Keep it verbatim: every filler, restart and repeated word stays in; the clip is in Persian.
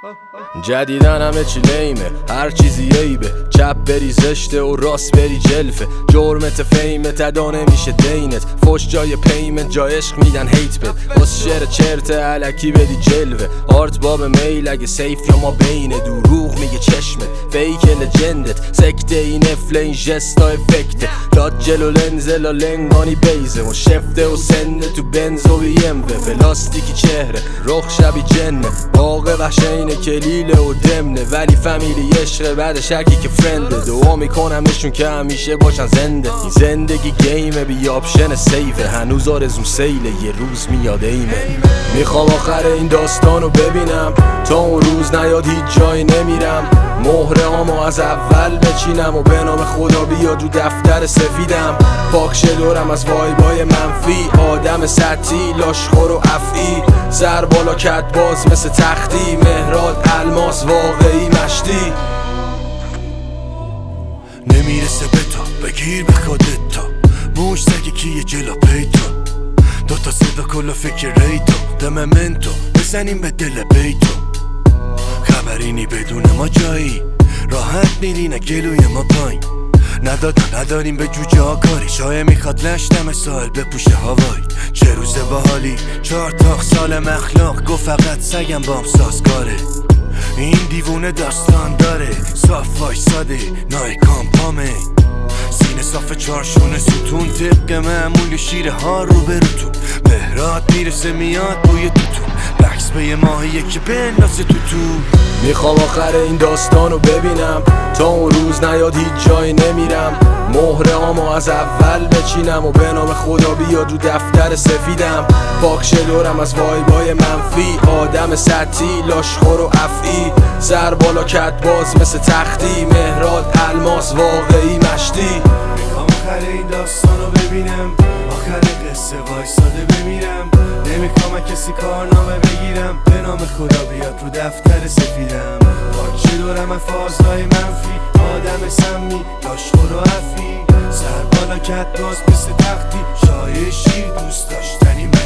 جدیدن همه چی لیمه، هر چیزی عیبه. چپ بری زشته و راست بری جلفه. جرمت فیمه تدا نمیشه دینت. فوش جای پیمنت، جای عشق میدن هیت بد. بس شعر چرت علکی بدی جلوه. آرت باب میل اگه سیف یا ما بینه. دروغ میگه چشمت فیک لجندت. سکته این افل این جستا افکته. داد جلو لنز لا لنگانی بیزه. و شفته و سنده تو بنز و بیموه. پلاستیکی چهره رخ شبی جنه. باقه وحشینه کلیله و دمنه. ولی فامیلی عشقه بعد شکی که فرنده. دعا میکنمشون که همیشه باشن زنده. این زندگی گیمه بی آپشن سیفه. هنوز آرزوم سیله یه روز میاد ایمه. میخوام آخر این داستانو ببینم. تا اون روز نیاد هیچ جایی نمیرم. مهره هامو از اول بچینم. و به نام خدا بیاد رو دفتر سفیدم. پاک دورم از وایبای منفی. آدم سطحی لاشخور و افعی. سر بالا کت باز مثل تختی. مهراد الماس واقعی مشتی. نمیرسه به تا بگیر به خودت تا. موش سگی کیه جلا پیدا. دوتا صدا کلا فکر ریتو. دممنتو بزنیم به دل بیتو. خبرینی بدون ما جایی. راحت میرینه گلوی ما پایین. ندادم نداریم به جوجه ها کاری. شایه میخواد لشتم سال بپوشه هوایی. چه روز باحالی چهار تاخ سال اخلاق. گفت فقط سگم بام سازگاره. این دیوونه داستان داره. صاف وایساده نایکان پامه. سینه صاف چارشونه ستون. طبق معمول شیر ها رو بروتون. مهرات میرسه میاد بوی توتون. بکس به یه ماهیه که بندازه تو تو. میخوام آخر این داستانو ببینم. تا اون روز نیاد هیچ جایی نمیرم. مهره هامو از اول بچینم. و به نام خدا بیاد رو دفتر سفیدم. پاک دورم از وایبای منفی. آدم سطحی لاشخور و افعی. سر بالا کت باز مثل تختی. مهراد الماس واقعی مشتی. میخوام آخر این داستانو ببینم. آخر قصه وایساده بمیرم. نمیخوام کسی کارنامه بگیرم. به نام خدا بیاد رو دفتر سفیدم. پاک دورم از فازهای منفی. آدم سمی لاشخور و افی. سر بالا کت باز مثل تختی. شایه شیر دوست داشتنی